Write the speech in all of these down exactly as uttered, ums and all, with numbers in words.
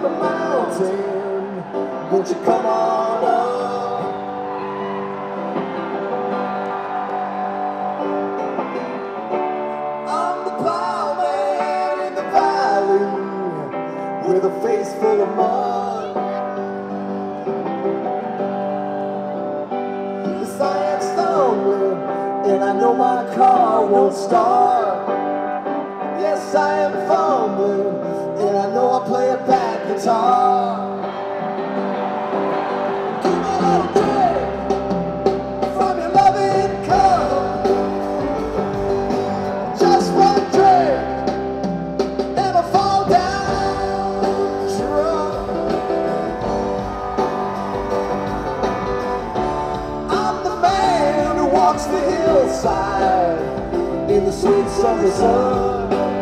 the mountain, won't you come on up? I'm the plowman in the valley, with a face full of mud. Yes, I am stumbling, and I know my car won't start. Yes, I am fumbling, and I know I play a bad guitar. Give me a little drink from your loving cup. Just one drink, and I fall down drunk. I'm the man who walks the hillside in the sweet summer sun.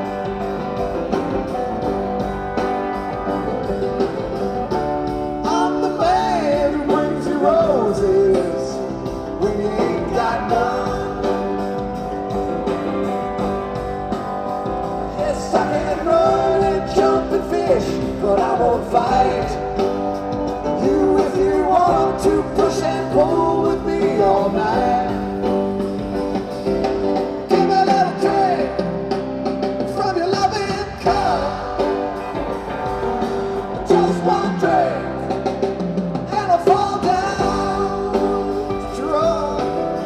But I won't fight you if you want to push and pull with me all night. Give me a little drink from your loving cup. Just one drink and I fall down drunk.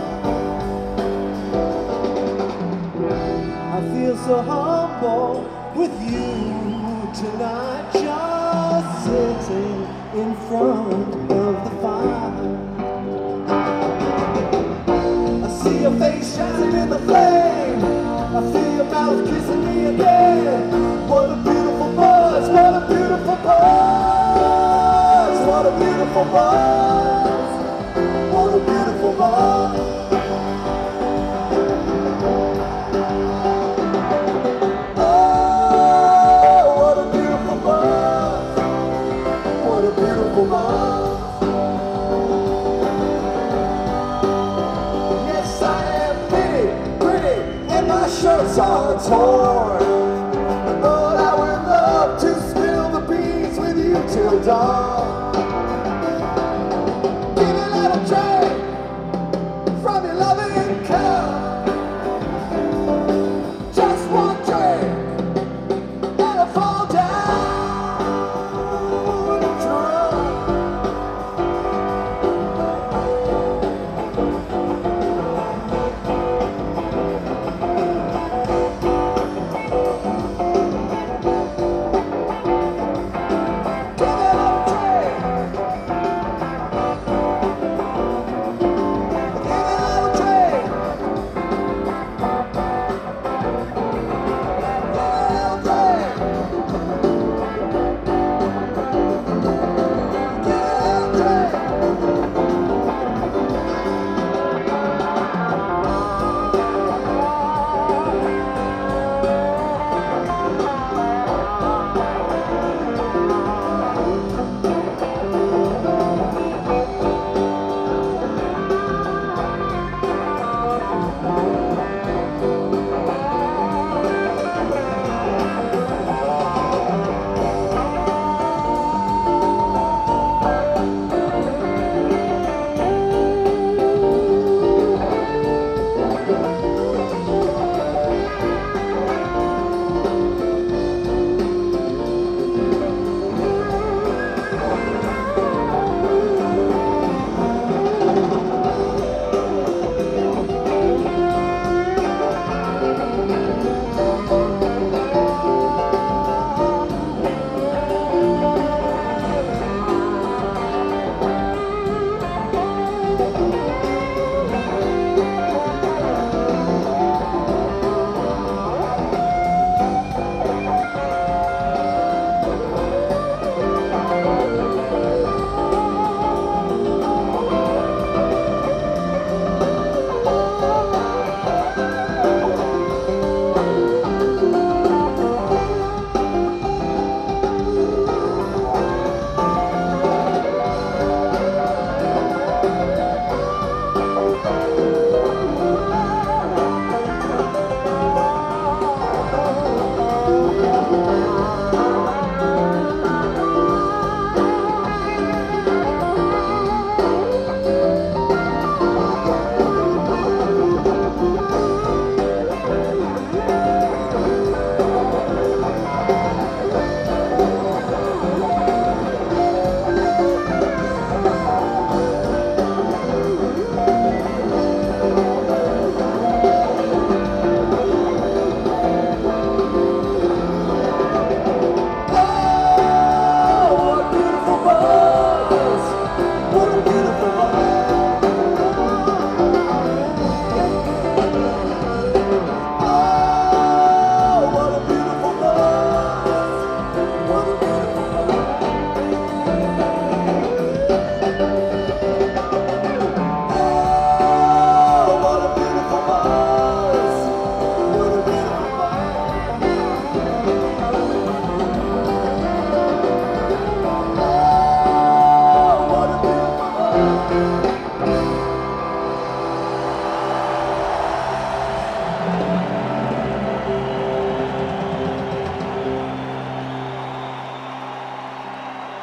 I feel so humble with you tonight, just sitting in front of the fire. I see your face shining in the flame, I feel your mouth kissing me again. What a beautiful buzz, what a beautiful buzz, what a beautiful buzz, what a beautiful buzz. Yes, I am pretty, pretty, and my shirts are torn, but I would love to spill the beans with you till dawn.